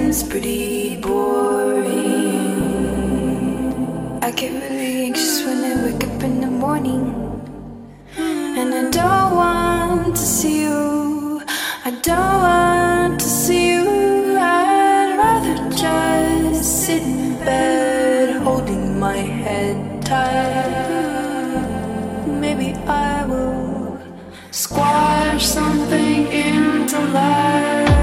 is pretty boring. I get really anxious when I wake up in the morning, and I don't want to see you. I don't want to see you. I'd rather just sit in bed holding my head tight. Maybe I will squash something into life.